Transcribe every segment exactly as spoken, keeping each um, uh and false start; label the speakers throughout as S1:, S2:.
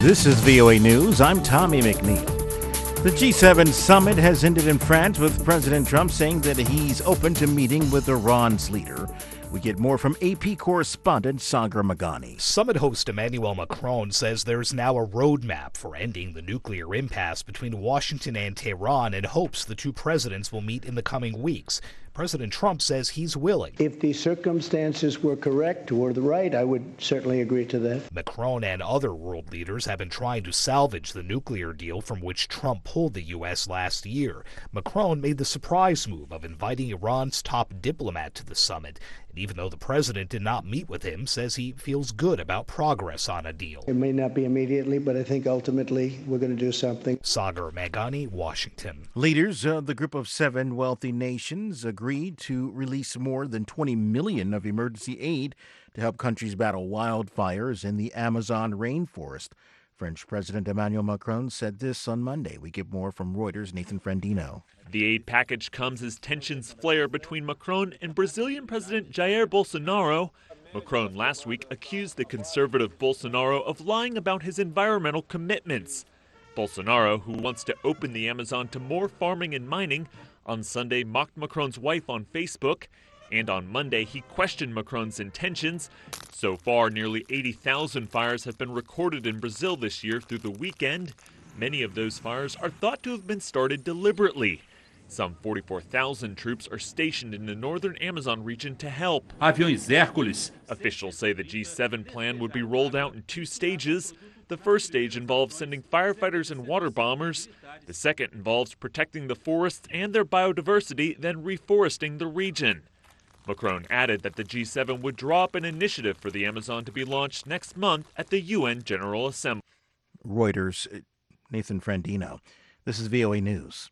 S1: This is V O A News. I'm Tommy McNeil. The G seven summit has ended in France with President Trump saying that he's open to meeting with Iran's leader. We get more from A P correspondent Sagar Magani.
S2: Summit host Emmanuel Macron says there's now a roadmap for ending the nuclear impasse between Washington and Tehran and hopes the two presidents will meet in the coming weeks. President Trump says he's willing.
S3: If the circumstances were correct or the right, I would certainly agree to that.
S2: Macron and other world leaders have been trying to salvage the nuclear deal from which Trump pulled the U S last year. Macron made the surprise move of inviting Iran's top diplomat to the summit. And even though the president did not meet with him, says he feels good about progress on a deal.
S3: It may not be immediately, but I think ultimately we're going to do something.
S2: Sagar Magani, Washington.
S1: Leaders of the group of seven wealthy nations agreed to release more than twenty million dollars of emergency aid to help countries battle wildfires in the Amazon rainforest. French President Emmanuel Macron said this on Monday. We get more from Reuters' Nathan Frandino.
S4: The aid package comes as tensions flare between Macron and Brazilian President Jair Bolsonaro. Macron last week accused the conservative Bolsonaro of lying about his environmental commitments. Bolsonaro, who wants to open the Amazon to more farming and mining, on Sunday mocked Macron's wife on Facebook. And on Monday, he questioned Macron's intentions. So far, nearly eighty thousand fires have been recorded in Brazil this year through the weekend. Many of those fires are thought to have been started deliberately. Some forty-four thousand troops are stationed in the northern Amazon region to help.
S5: Aviões Hércules.
S4: Officials say the G seven plan would be rolled out in two stages. The first stage involves sending firefighters and water bombers. The second involves protecting the forests and their biodiversity, then reforesting the region. Macron added that the G seven would draw up an initiative for the Amazon to be launched next month at the U N General Assembly.
S1: Reuters, Nathan Frandino. This is V O A News.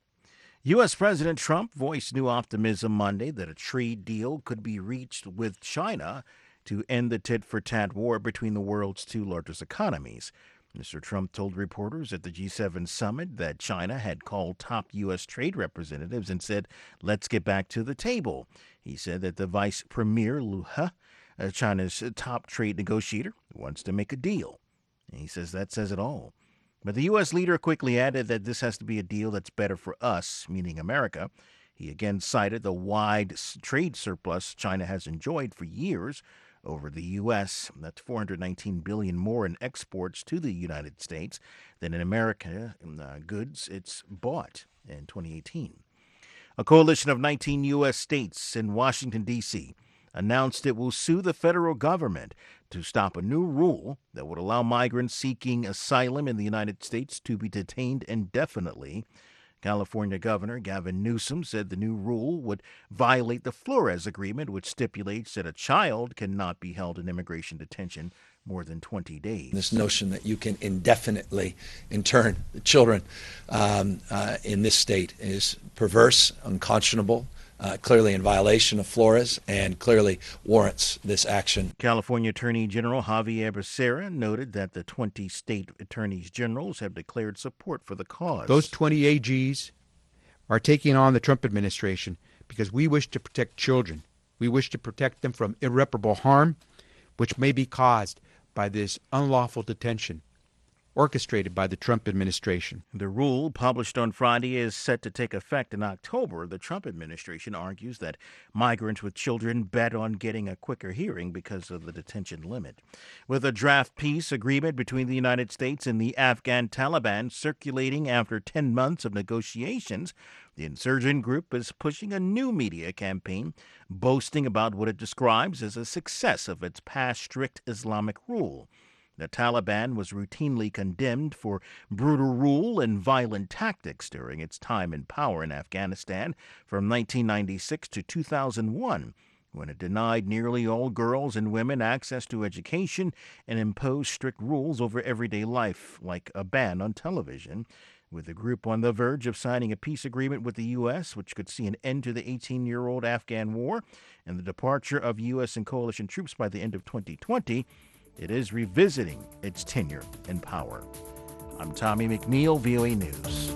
S1: U S. President Trump voiced new optimism Monday that a trade deal could be reached with China to end the tit-for-tat war between the world's two largest economies. Mister Trump told reporters at the G seven summit that China had called top U S trade representatives and said, let's get back to the table. He said that the Vice Premier Liu He, China's top trade negotiator, wants to make a deal. And he says that says it all. But the U S leader quickly added that this has to be a deal that's better for us, meaning America. He again cited the wide trade surplus China has enjoyed for years over the U S. That's four hundred nineteen billion dollars more in exports to the United States than in America in uh, goods it's bought in twenty eighteen. A coalition of nineteen U S states in Washington, D C announced it will sue the federal government to stop a new rule that would allow migrants seeking asylum in the United States to be detained indefinitely. California Governor Gavin Newsom said the new rule would violate the Flores Agreement, which stipulates that a child cannot be held in immigration detention more than twenty days.
S6: This notion that you can indefinitely intern children um, uh, in this state is perverse, unconscionable, uh, clearly in violation of Flores, and clearly warrants this action.
S1: California Attorney General Javier Becerra noted that the twenty state attorneys generals have declared support for the cause.
S7: Those twenty A Gs are taking on the Trump administration because we wish to protect children. We wish to protect them from irreparable harm, which may be caused by this unlawful detention orchestrated by the Trump administration.
S1: The rule, published on Friday, is set to take effect in October. The Trump administration argues that migrants with children bet on getting a quicker hearing because of the detention limit. With a draft peace agreement between the United States and the Afghan Taliban circulating after ten months of negotiations, the insurgent group is pushing a new media campaign, boasting about what it describes as a success of its past strict Islamic rule. The Taliban was routinely condemned for brutal rule and violent tactics during its time in power in Afghanistan from nineteen ninety-six to two thousand one, when it denied nearly all girls and women access to education and imposed strict rules over everyday life, like a ban on television. With the group on the verge of signing a peace agreement with the U S, which could see an end to the eighteen-year-old Afghan war and the departure of U S and coalition troops by the end of twenty twenty, it is revisiting its tenure in power. I'm Tommy McNeil, V O A News.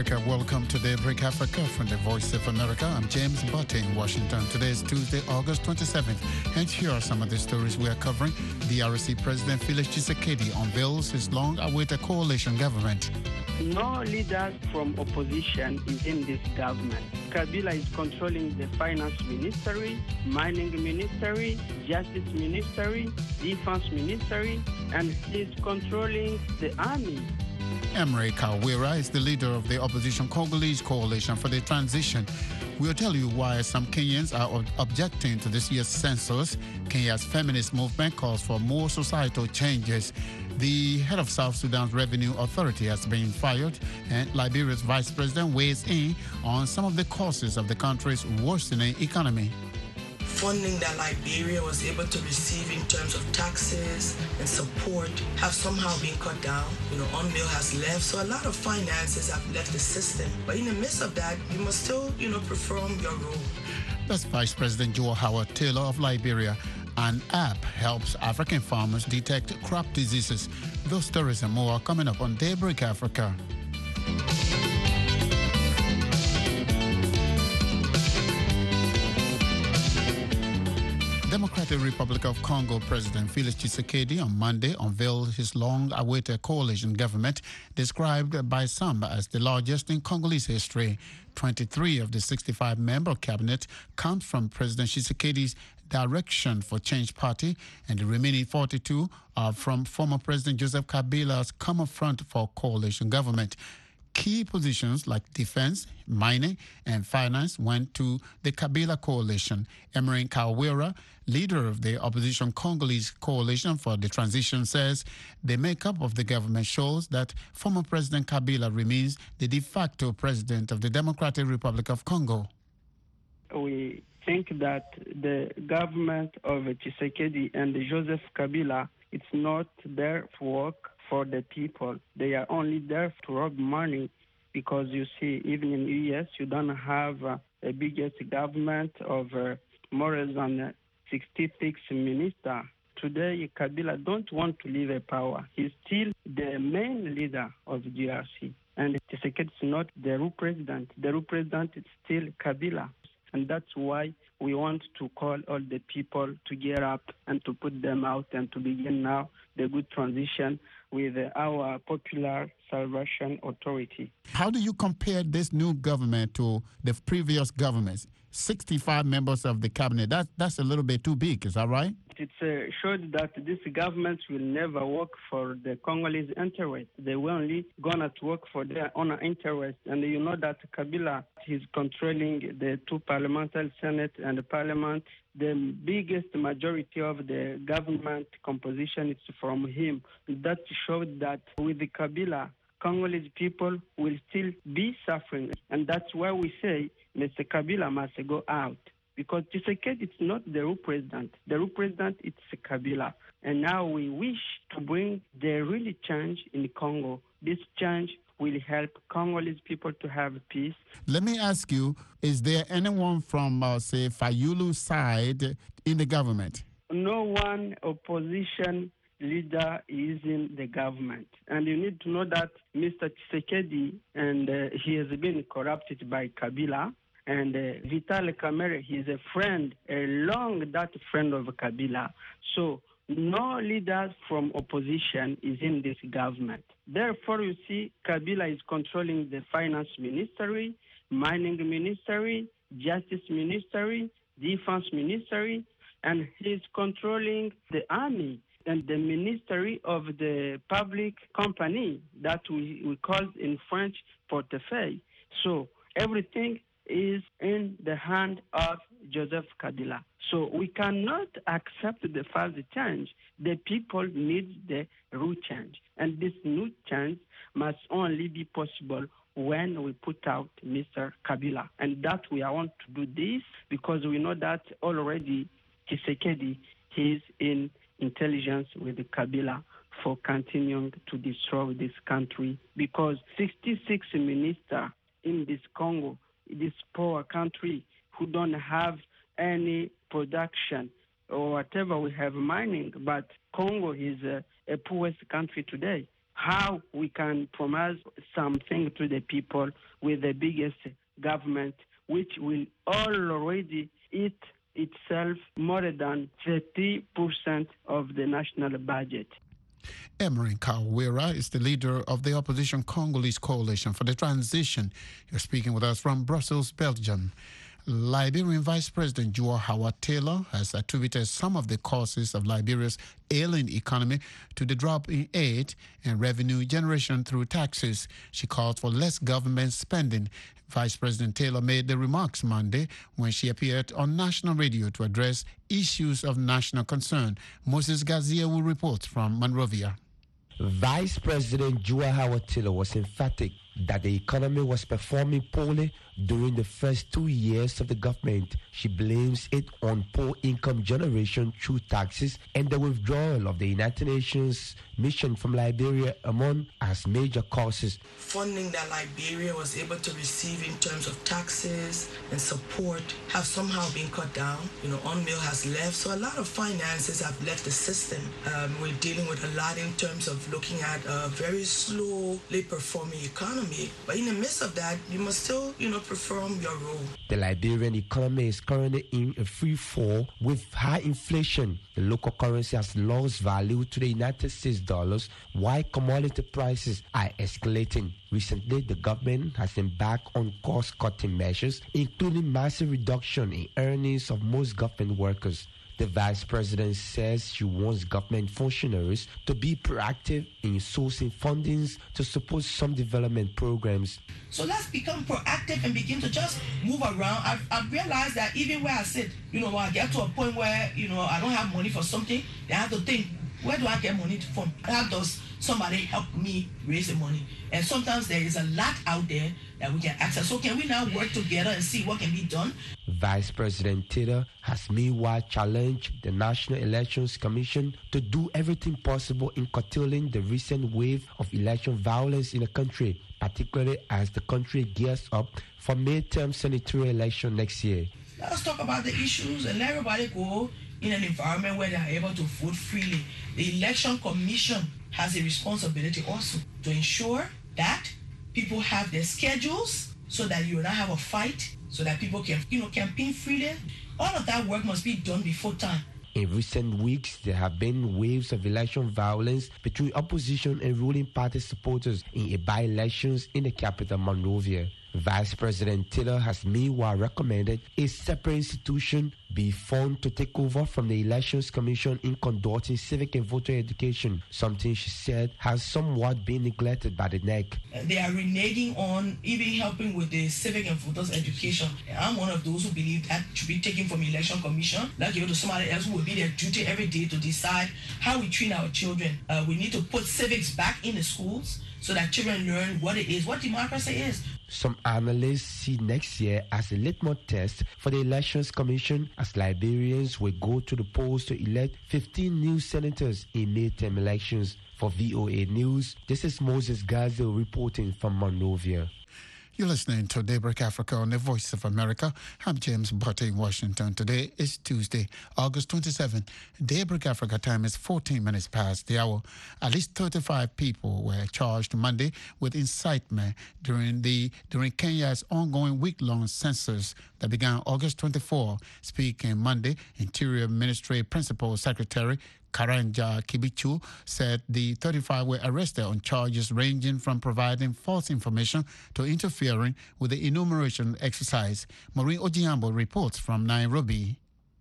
S5: Africa. Welcome to Daybreak Africa from the Voice of America. I'm James Butte in Washington. Today is Tuesday, August twenty-seventh. And here are some of the stories we are covering. D R C President Felix Tshisekedi unveils his long-awaited coalition government.
S8: No leader from opposition is in this government. Kabila is controlling the finance ministry, mining ministry, justice ministry, defense ministry, and he's controlling the army.
S5: Emery Kawira is the leader of the opposition Congolese Coalition for the Transition. We'll tell you why some Kenyans are ob- objecting to this year's census. Kenya's feminist movement calls for more societal changes. The head of South Sudan's Revenue Authority has been fired, and Liberia's vice president weighs in on some of the causes of the country's worsening economy.
S9: Funding that Liberia was able to receive in terms of taxes and support have somehow been cut down. You know, UNMIL has left, so a lot of finances have left the system. But in the midst of that, you must still, you know, perform your role.
S5: That's Vice President Joe Howard Taylor of Liberia. An app helps African farmers detect crop diseases. Those stories and more are coming up on Daybreak Africa. Democratic Republic of Congo President Felix Tshisekedi on Monday unveiled his long-awaited coalition government, described by some as the largest in Congolese history. twenty-three of the sixty-five member cabinet comes from President Tshisekedi's Direction for Change Party, and the remaining forty-two are from former President Joseph Kabila's Common Front for Coalition Government. Key positions like defense, mining, and finance went to the Kabila coalition. Emery Kawira, leader of the opposition Congolese Coalition for the Transition, says the makeup of the government shows that former President Kabila remains the de facto president of the Democratic Republic of Congo.
S8: We think that the government of Tshisekedi and Joseph Kabila, it's not there to work for the people. They are only there to rob money, because you see, even in the U S, you don't have uh, the biggest government of uh, more than sixty-six ministers. Today, Kabila don't want to leave a power. He's still the main leader of the D R C. And Tshisekedi is not the real president. The real president is still Kabila. And that's why we want to call all the people to get up and to put them out and to begin now the good transition with our Popular Salvation Authority.
S5: How do you compare this new government to the previous governments? sixty-five members of the cabinet, that, that's a little bit too big, is that right?
S8: It uh, showed that this government will never work for the Congolese interest. They were only going to work for their own interest. And you know that Kabila is controlling the two parliamentary Senate and the parliament. The biggest majority of the government composition is from him. That showed that with the Kabila, Congolese people will still be suffering. And that's why we say Mister Kabila must go out. Because Tshisekedi is not the real president. The real president is Kabila. And now we wish to bring the real change in Congo. This change will help Congolese people to have peace.
S5: Let me ask you, is there anyone from, uh, say, Fayulu's side in the government?
S8: No one opposition leader is in the government. And you need to know that Mister Tshisekedi, and uh, he has been corrupted by Kabila. And uh, Vital Kamerhe, he is a friend, a long that friend of Kabila. So no leader from opposition is in this government. Therefore, you see, Kabila is controlling the finance ministry, mining ministry, justice ministry, defense ministry, and he's controlling the army and the ministry of the public company that we, we call in French portefeuille. So everything is in the hand of Joseph Kabila. So we cannot accept the false change. The people need the real change. And this new change must only be possible when we put out Mister Kabila. And that we want to do this because we know that already Tshisekedi is in intelligence with Kabila for continuing to destroy this country, because sixty-six ministers in this Congo, this poor country who don't have any production or whatever, we have mining, but Congo is a, a poorest country today. how we can promise something to the people with the biggest government, which will already eat itself more than thirty percent of the national budget.
S5: Emery Kawira is the leader of the opposition Congolese Coalition for the Transition. You're speaking with us from Brussels, Belgium. Liberian Vice President Joao Howard Taylor has attributed some of the causes of Liberia's ailing economy to the drop in aid and revenue generation through taxes. She called for less government spending. Vice President Taylor made the remarks Monday when she appeared on national radio to address issues of national concern. Moses Gazia will report from Monrovia.
S10: Vice President Joao Howard Taylor was emphatic that the economy was performing poorly during the first two years of the government. She blames it on poor income generation through taxes and the withdrawal of the United Nations mission from Liberia among as major causes.
S9: Funding that Liberia was able to receive in terms of taxes and support have somehow been cut down. You know, UNMIL has left, so a lot of finances have left the system. Um, we're dealing with a lot in terms of looking at a very slowly performing economy. But in the midst of that, you must still, you know, perform your role.
S10: The Liberian economy is currently in a free fall with high inflation. The local currency has lost value to the United States dollars, while commodity prices are escalating. Recently, the government has embarked on cost-cutting measures, including massive reduction in earnings of most government workers. The vice president says she wants government functionaries to be proactive in sourcing fundings to support some development programs.
S9: So let's become proactive and begin to just move around. I've, I've realized that even where I sit, you know, when I get to a point where, you know, I don't have money for something, I have to think, where do I get money from? How does somebody help me raise the money? And sometimes there is a lot out there that we can access. So can we now work together and see what can be done?
S10: Vice President Taylor has meanwhile challenged the National Elections Commission to do everything possible in curtailing the recent wave of election violence in the country, particularly as the country gears up for midterm senatorial election next year.
S9: Let's talk about the issues and let everybody go in an environment where they are able to vote freely. The Election Commission has a responsibility also to ensure that people have their schedules so that you will not have a fight, so that people can, you know, campaign freely. All of that work must be done before time.
S10: In recent weeks, there have been waves of election violence between opposition and ruling party supporters in by-elections in the capital, Monrovia. Vice President Taylor has meanwhile recommended a separate institution be formed to take over from the Elections Commission in conducting civic and voter education, something she said has somewhat been neglected by the N E C.
S9: They are reneging on even helping with the civic and voters education. And I'm one of those who believe that should be taken from the Election Commission, like give it to somebody else who will be their duty every day to decide how we treat our children. Uh, we need to put civics back in the schools so that children learn what it is, what democracy is.
S10: Some analysts see next year as a litmus test for the Elections Commission as Liberians will go to the polls to elect fifteen new senators in midterm elections. For V O A News, this is Moses Gazel reporting from Monrovia.
S5: You're listening to Daybreak Africa on the Voice of America. I'm James Butte in Washington. Today is Tuesday, August twenty-seventh. Daybreak Africa time is fourteen minutes past the hour. At least thirty-five people were charged Monday with incitement during the during Kenya's ongoing week-long census that began August twenty-fourth. Speaking Monday, Interior Ministry Principal Secretary Karanja Kibichu said the thirty-five were arrested on charges ranging from providing false information to interfering with the enumeration exercise. Maureen Ojiambo reports from Nairobi.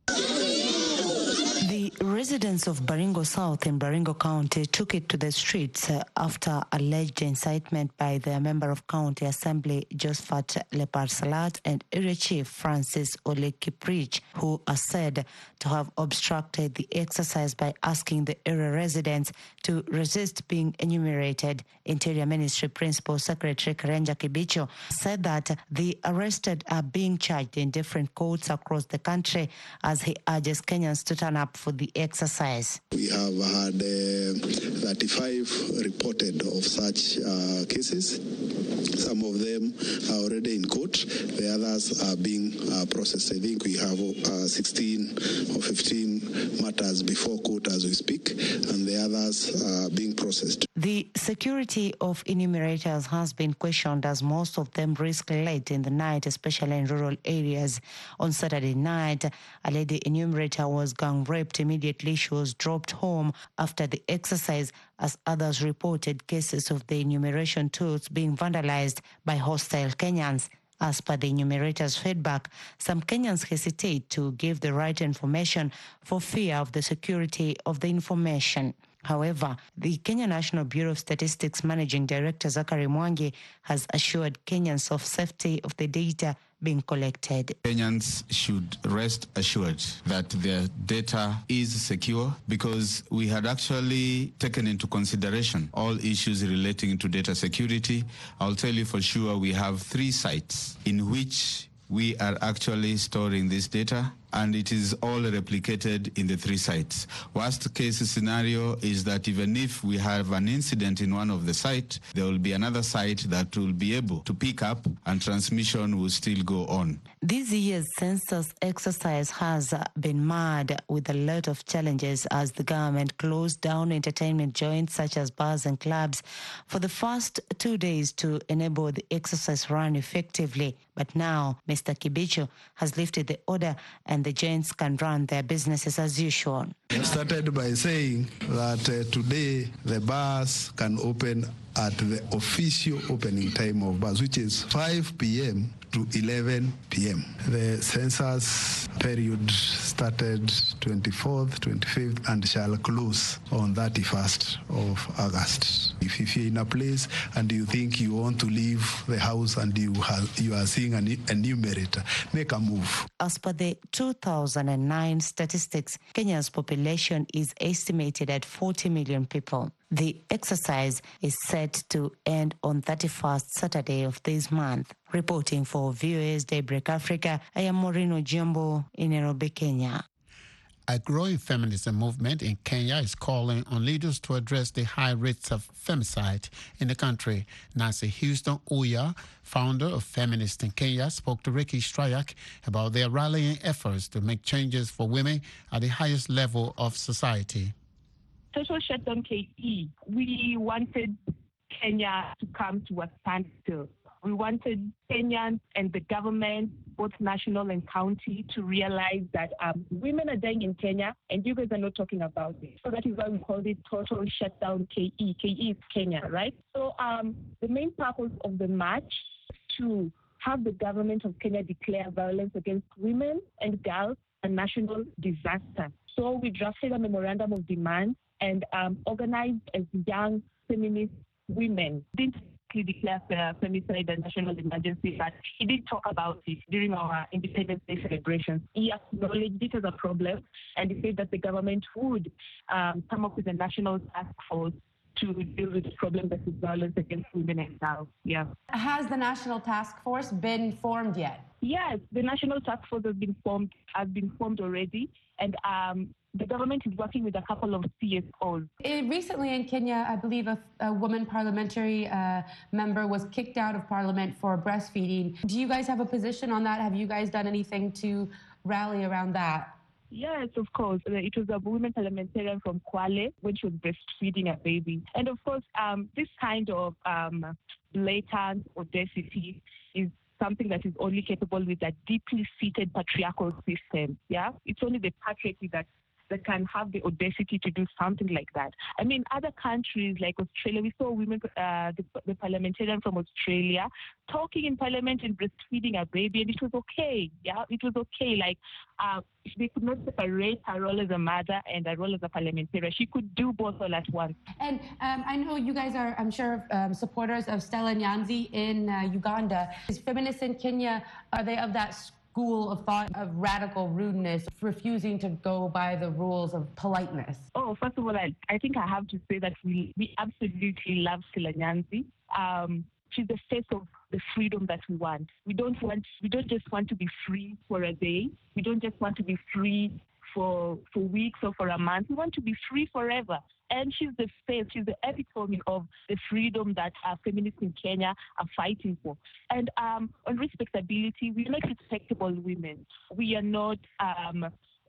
S11: The residents of Baringo South in Baringo County took it to the streets uh, after alleged incitement by the Member of County Assembly Josephat Leparsalat and Area Chief Francis Ole Kiprich, who are said to have obstructed the exercise by asking the area residents to resist being enumerated. Interior Ministry Principal Secretary Karanja Kibicho said that the arrested are being charged in different courts across the country as he urges Kenyans to turn up for the exercise.
S12: We have had uh, thirty-five reported of such uh, cases. Some of them are already in court. The others are being uh, processed. I think we have uh, sixteen or fifteen matters before court as we speak, and the others are being processed.
S11: The security of enumerators has been questioned as most of them risk late in the night, especially in rural areas. On Saturday night, a lady enumerator was gang raped immediately she was dropped home after the exercise, as others reported cases of the enumeration tools being vandalized by hostile Kenyans. As per the enumerator's feedback, some Kenyans hesitate to give the right information for fear of the security of the information. However, the Kenya National Bureau of Statistics Managing Director Zachary Mwangi has assured Kenyans of safety of the data being collected.
S13: Kenyans should rest assured that their data is secure because we had actually taken into consideration all issues relating to data security. I'll tell you for sure we have three sites in which we are actually storing this data, and it is all replicated in the three sites. Worst case scenario is that even if we have an incident in one of the sites, there will be another site that will be able to pick up and transmission will still go on.
S11: This year's census exercise has been marred with a lot of challenges as the government closed down entertainment joints such as bars and clubs for the first two days to enable the exercise run effectively. But now, Mister Kibicho has lifted the order and the joints can run their businesses as usual.
S12: It started by saying that uh, today the bars can open at the official opening time of bars, which is five p.m. to eleven p.m. The census period started twenty-fourth, twenty-fifth, and shall close on thirty-first of August. If, if you're in a place and you think you want to leave the house and you, have, you are seeing an enumerator, make a move.
S11: As per the two thousand nine statistics, Kenya's population is estimated at forty million people. The exercise is set to end on thirty-first Saturday of this month. Reporting for V O A's Daybreak Africa, I am Moreno Jumbo in Nairobi, Kenya.
S5: A growing feminism movement in Kenya is calling on leaders to address the high rates of femicide in the country. Nancy Houston Uya, founder of Feminists in Kenya, spoke to Ricky Strayak about their rallying efforts to make changes for women at the highest level of society.
S14: Total Shutdown K E, we wanted Kenya to come to a standstill. We wanted Kenyans and the government, both national and county, to realize that um, women are dying in Kenya and you guys are not talking about it. So that is why we called it Total Shutdown K E. K E is Kenya, right? So um, the main purpose of the march is to have the government of Kenya declare violence against women and girls a national disaster. So we drafted a memorandum of demand and um, organized as young feminist women. Didn't declare uh, femicide a national emergency, but he did talk about it during our Independence Day celebrations. He acknowledged it as a problem, and he said that the government would um, come up with a national task force to deal with the problem that is violence against women and girls. Yeah.
S15: Has the national task force been formed yet?
S14: Yes, the national task force has been formed. Has been formed already, and um, the government is working with a couple of C S Os.
S15: It, recently in Kenya, I believe a, a woman parliamentary uh, member was kicked out of parliament for breastfeeding. Do you guys have a position on that? Have you guys done anything to rally around that?
S14: Yes, of course. It was a women parliamentarian from Kwale when she was breastfeeding a baby. And of course, um, this kind of um, blatant audacity is something that is only capable with a deeply seated patriarchal system. Yeah, it's only the patriarchy that that can have the audacity to do something like that. I mean, other countries like Australia, we saw women, uh, the, the parliamentarian from Australia, talking in parliament and breastfeeding a baby, and it was okay. Yeah, it was okay. Like, uh, they could not separate her role as a mother and her role as a parliamentarian. She could do both all at once.
S15: And um, I know you guys are, I'm sure, um, supporters of Stella Nyanzi in uh, Uganda. Is feminists in Kenya, are they of that school of thought of radical rudeness, refusing to go by the rules of politeness?
S14: Oh, first of all, I, I think I have to say that we, we absolutely love Stella Nyanzi. Um, she's the face of the freedom that we want. We don't want, we don't just want to be free for a day. We don't just want to be free for for weeks or for a month. We want to be free forever. And she's the face, she's the epitome of the freedom that our feminists in Kenya are fighting for. And um, on respectability, we're not respectable women. We are not um,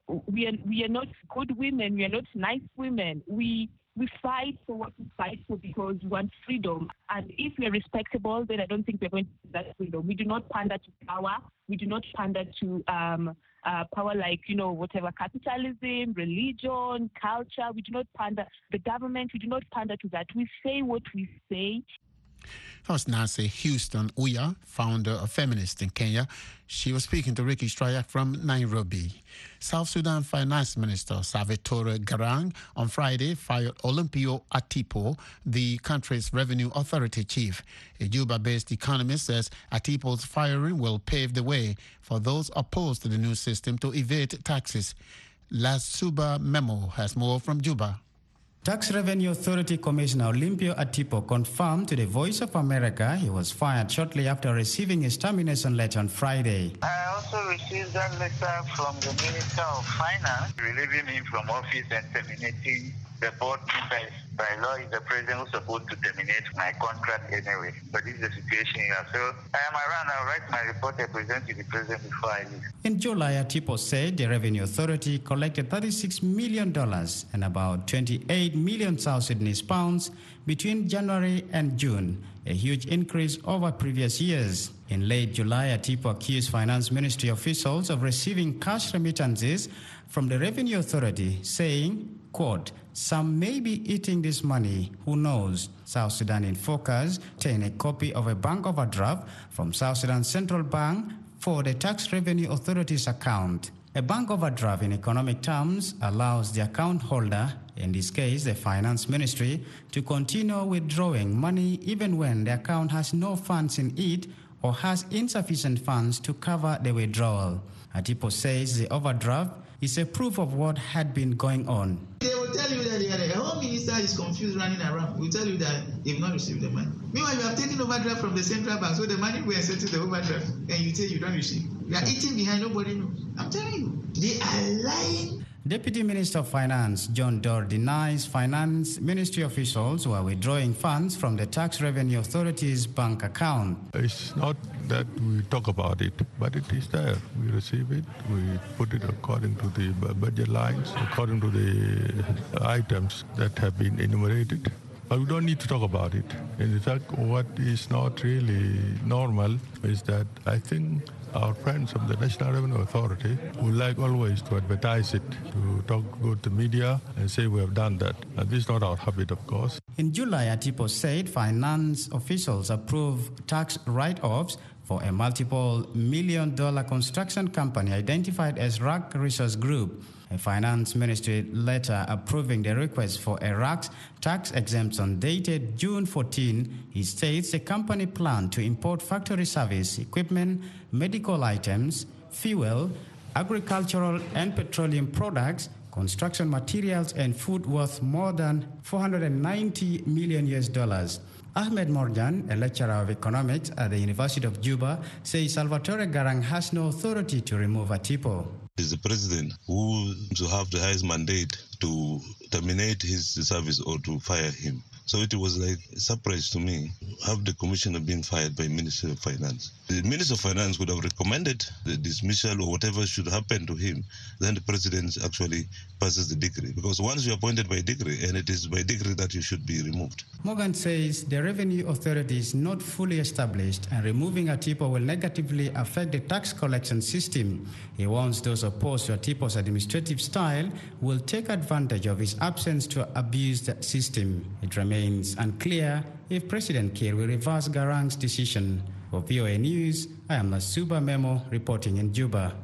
S14: we are we are not good women. We are not nice women. We we fight for what we fight for because we want freedom. And if we are respectable, then I don't think we're going to get that freedom. We do not pander to power. We do not pander to um, uh, power like, you know, whatever, capitalism, religion, culture. We do not pander the government. We do not pander to that. We say what we say.
S5: That was Nancy Houston Uya, founder of Feminist in Kenya. She was speaking to Ricky Stryak from Nairobi. South Sudan Finance Minister Salvatore Garang on Friday fired Olympio Atipo, the country's revenue authority chief. A Juba-based economist says Atipo's firing will pave the way for those opposed to the new system to evade taxes. Las Suba Memo has more from Juba.
S16: Tax Revenue Authority Commissioner Olympio Atipo confirmed to the Voice of America he was fired shortly after receiving his termination letter on Friday.
S17: I also received that letter from the Minister of Finance, relieving him from office and terminating the board. By, by law, is the president who's supposed to terminate my contract anyway. But this is the situation here. So I am around. I'll write my report and present to the president before I leave.
S16: In July, Atipo said the Revenue Authority collected thirty-six million dollars and about twenty-eight million South Sudanese pounds between January and June, a huge increase over previous years. In late July, Atipo accused Finance Ministry officials of receiving cash remittances from the Revenue Authority, saying, quote, "Some may be eating this money, who knows?" South Sudan in Focus obtained a copy of a bank overdraft from South Sudan Central Bank for the Tax Revenue Authority's account. A bank overdraft in economic terms allows the account holder, in this case the Finance Ministry, to continue withdrawing money even when the account has no funds in it or has insufficient funds to cover the withdrawal. Atipo says the overdraft is a proof of what had been going on.
S18: They will tell you that the Home Minister is confused running around. We will tell you that they've not received the money. Meanwhile, you have taken overdraft from the central bank, so the money we are setting the overdraft, and you say you don't receive. You are eating behind, nobody knows. I'm telling you, they are lying.
S16: Deputy Minister of Finance John Dorr denies Finance Ministry officials who are withdrawing funds from the Tax Revenue Authority's bank account.
S19: It's not that we talk about it, but it is there. We receive it, we put it according to the budget lines, according to the items that have been enumerated. But we don't need to talk about it. In fact, what is not really normal is that I think our friends from the National Revenue Authority would like always to advertise it, to talk good to media and say we have done that. And this is not our habit, of course.
S16: In July, Atipo said finance officials approved tax write-offs for a multiple million dollar construction company identified as R A C Resource Group. A Finance Ministry letter approving the request for a R A C's tax exemption dated June fourteenth, it states the company planned to import factory service equipment, medical items, fuel, agricultural and petroleum products, construction materials, and food worth more than four hundred ninety million U S dollars. Ahmed Morjan, a lecturer of economics at the University of Juba, says Salvatore Garang has no authority to remove Atipo.
S20: It is the president who to have the highest mandate to terminate his service or to fire him. So it was like a surprise to me, have the commissioner been fired by Minister of Finance. The Minister of Finance would have recommended the dismissal or whatever should happen to him. Then the president actually passes the decree. Because once you're appointed by decree, and it is by decree that you should be removed.
S16: Morgan says the Revenue Authority is not fully established and removing Atipo will negatively affect the tax collection system. He warns those opposed to Atipo's administrative style will take advantage of his absence to abuse the system. It remains unclear if President Kiir will reverse Garang's decision. For V O A News, I am Masuba Memo reporting in Juba.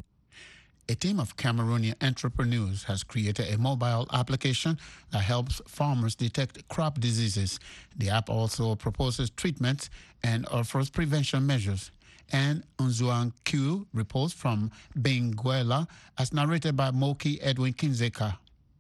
S5: A team of Cameroonian entrepreneurs has created a mobile application that helps farmers detect crop diseases. The app also proposes treatments and offers prevention measures. And Unzuang Q reports from Benguela, as narrated by Moki Edwin Kinzeka.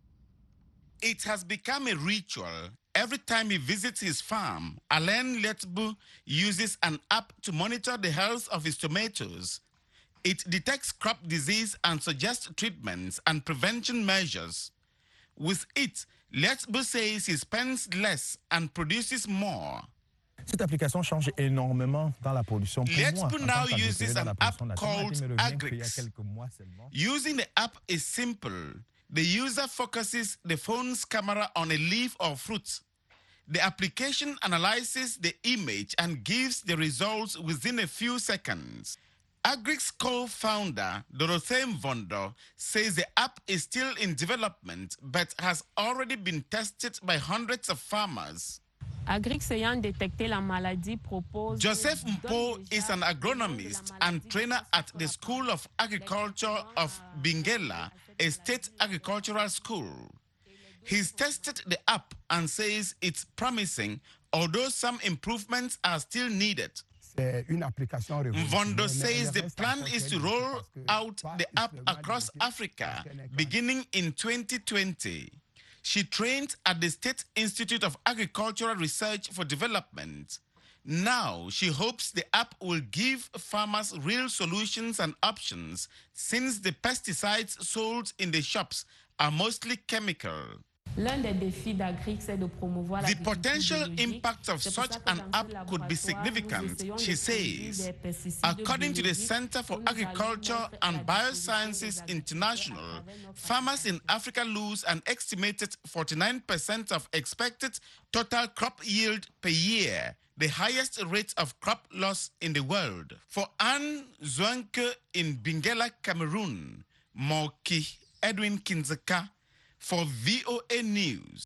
S21: It has become a ritual. Every time he visits his farm, Alain Letbu uses an app to monitor the health of his tomatoes. It detects crop disease and suggests treatments and prevention measures. With it, Letbu says he spends less and produces more.
S3: Cette application change énormément dans la production. Pour moi,
S21: Let's now uses an app called Agrix. Using the app is simple. The user focuses the phone's camera on a leaf or fruit. The application analyzes the image and gives the results within a few seconds. Agrix co-founder Dorothée Mvondo says the app is still in development but has already been tested by hundreds of farmers. Joseph Mpo is an agronomist and trainer at the School of Agriculture of Bingela, a state agricultural school. He's tested the app and says it's promising, although some improvements are still needed. Mvondo says the plan is to roll out the app across Africa beginning in twenty twenty. She trained at the State Institute of Agricultural Research for Development. Now, she hopes the app will give farmers real solutions and options since the pesticides sold in the shops are mostly chemical. The potential impact of such an app could be significant, she says. According to the Center for Agriculture and Biosciences International, farmers in Africa lose an estimated forty-nine percent of expected total crop yield per year, the highest rate of crop loss in the world. For Anne Zwanke in Bingela, Cameroon, Moki Edwin Kinzeka, for V O A News.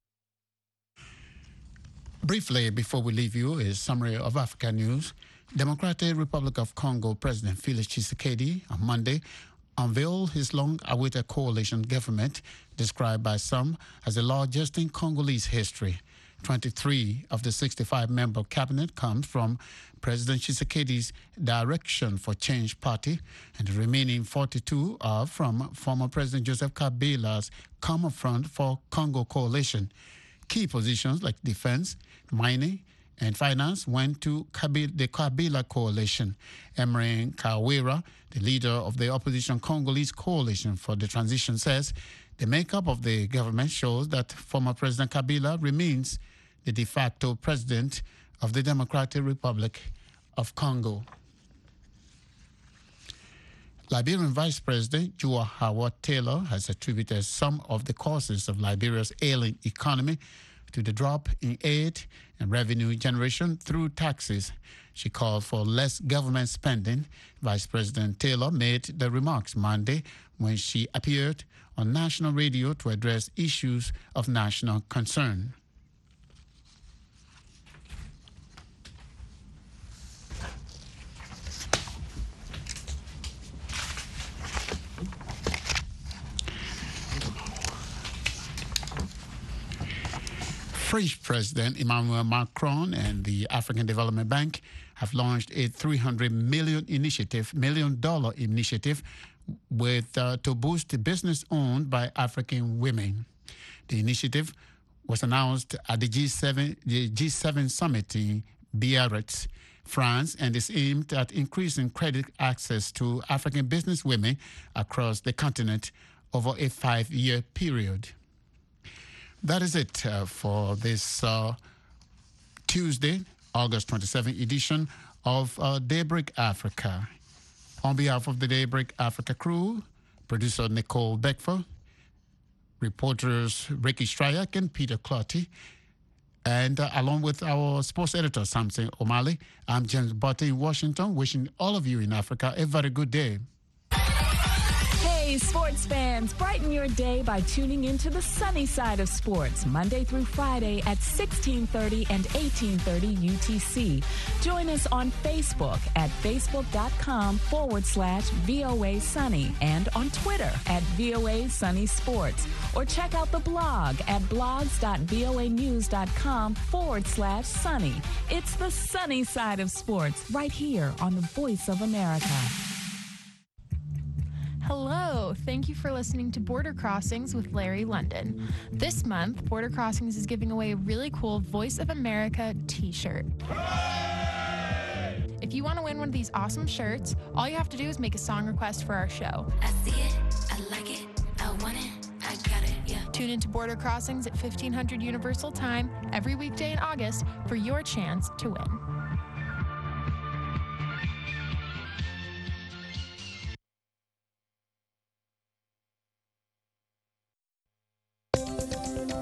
S5: Briefly, before we leave you, a summary of Africa news. Democratic Republic of Congo President Felix Tshisekedi on Monday unveiled his long-awaited coalition government, described by some as the largest in Congolese history. twenty-three of the sixty-five member cabinet comes from President Tshisekedi's Direction for Change party, and the remaining forty-two are from former President Joseph Kabila's Common Front for Congo coalition. Key positions like defense, mining, and finance went to Kabila, the Kabila coalition. Emery Kawira, the leader of the opposition Congolese coalition for the transition, says the makeup of the government shows that former President Kabila remains the de facto president of the Democratic Republic of Congo. Liberian Vice President Joao Howard Taylor has attributed some of the causes of Liberia's ailing economy to the drop in aid and revenue generation through taxes. She called for less government spending. Vice President Taylor made the remarks Monday when she appeared on national radio to address issues of national concern. French President Emmanuel Macron and the African Development Bank have launched a three hundred million initiative, million dollar initiative with uh, to boost business owned by African women. The initiative was announced at the G seven, the G seven summit in Biarritz, France, and is aimed at increasing credit access to African business women across the continent over a five-year period. That is it uh, for this uh, Tuesday, August twenty-seventh edition of uh, Daybreak Africa. On behalf of the Daybreak Africa crew, producer Nicole Beckford, reporters Ricky Stryak and Peter Clotty, and uh, along with our sports editor, Samson O'Malley, I'm James Botte in Washington, wishing all of you in Africa a very good day.
S22: Hey, sports fans, brighten your day by tuning into the sunny side of sports, Monday through Friday at sixteen thirty and eighteen thirty U T C. Join us on Facebook at facebook.com forward slash VOA Sunny and on Twitter at VOA Sunny Sports. Or check out the blog at blogs.voanews.com forward slash sunny. It's the sunny side of sports right here on the Voice of America.
S23: Hello, thank you for listening to Border Crossings with Larry London. This month, Border Crossings is giving away a really cool Voice of America t-shirt. If you want to win one of these awesome shirts, all you have to do is make a song request for our show.
S24: I see it, I like it, I want it, I got it, yeah.
S23: Tune into Border Crossings at fifteen hundred Universal Time every weekday in August for your chance to win.